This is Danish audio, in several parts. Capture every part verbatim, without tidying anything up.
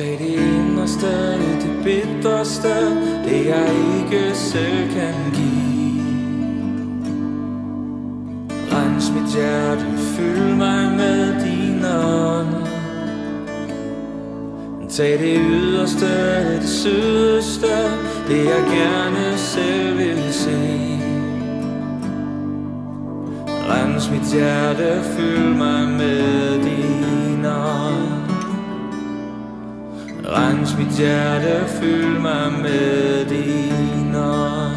Tag det inderste, det bitterste, det jeg ikke selv kan give. Rens mit hjerte, fyld mig med din ånd. Tag det yderste, det sødeste, det jeg gerne selv vil se. Rens mit hjerte, fyld mig med din ånd. Rens mit hjerte, fyld mig med din ånd.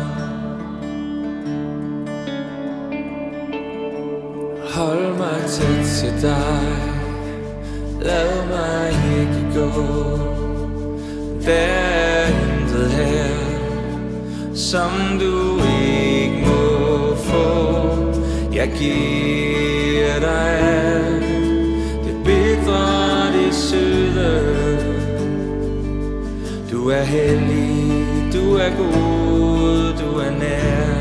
Hold mig tæt til dig, lad mig ikke gå. Der er intet her, som du ikke må få. Jeg giver dig alt, det bitre, det søde. Du er hellig, du er god, du er nær.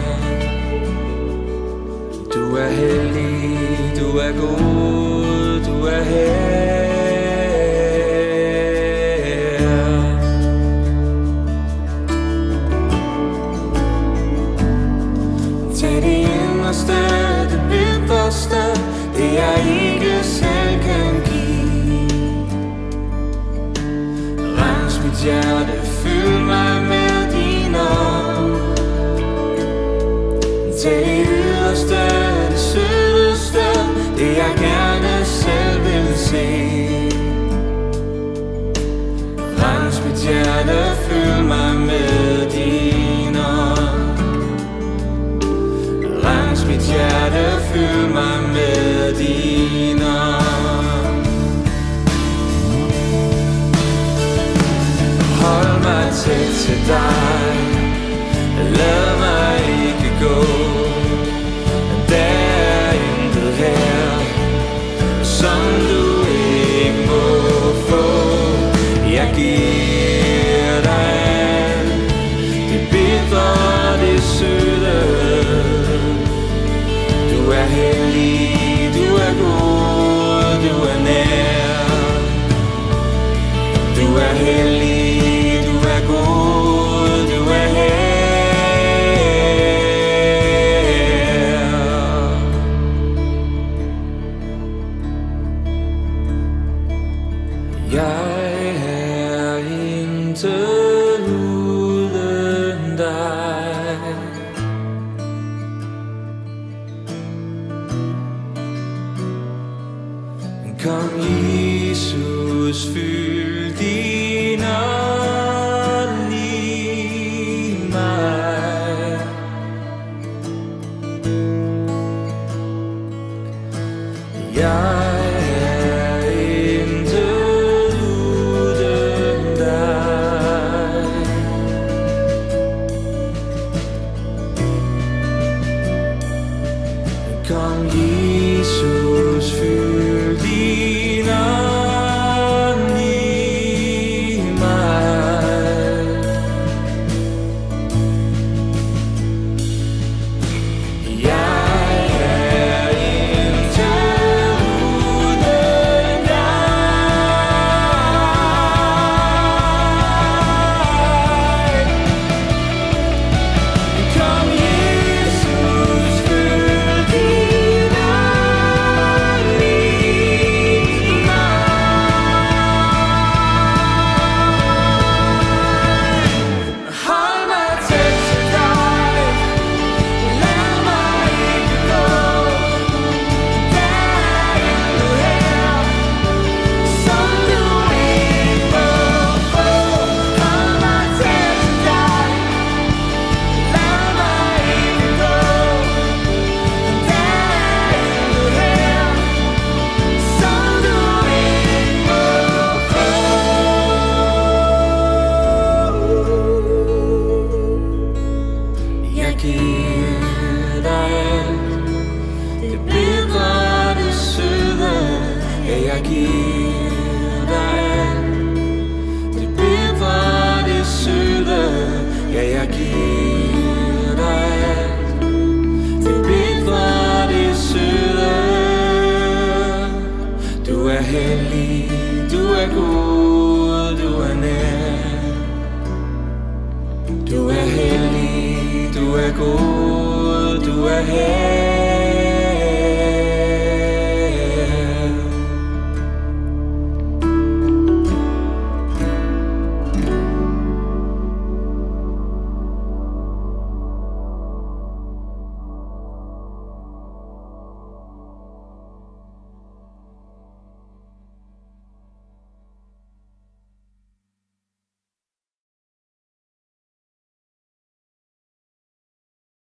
Du er hellig, du er god, du er her. Tag det inderste, det bitterste, det jeg ikke selv kan give. Rens mit hjerte, fyld mig med din ånd. Tag det yderste, det sødeste, det jeg gerne selv vil se. Rens mit hjerte, fyld mig med din ånd. Rens mit hjerte, fyld mig med din ånd. Hold mig tæt til dig, lad mig ikke gå. Der er intet her, som du ikke må få. Jeg giver dig alt, det bitre, det søde. Du er hellig, du er god, du er nær. Du er hellig, du er god, du er her. Jeg er intet uden dig. Kom Jesus, fyld din ånd i mig. Jeg er intet uden dig. Kom Jesus, fyld din ånd i mig. Jeg er intet uden dig. Kom Jesus, fyld din ånd i mig. Hold mig tæt til dig, lad mig ikke gå. Der er intet her, som du ikke må få. Hold mig tæt til dig, lad mig ikke gå. Der er intet her, som du ikke må få. Jeg giver dig alt, det bitre, det søde. Ja, jeg giver dig alt, det bitre, det søde. Ja, jeg giver dig alt, det bitre, det søde. Du er hellig, du er god,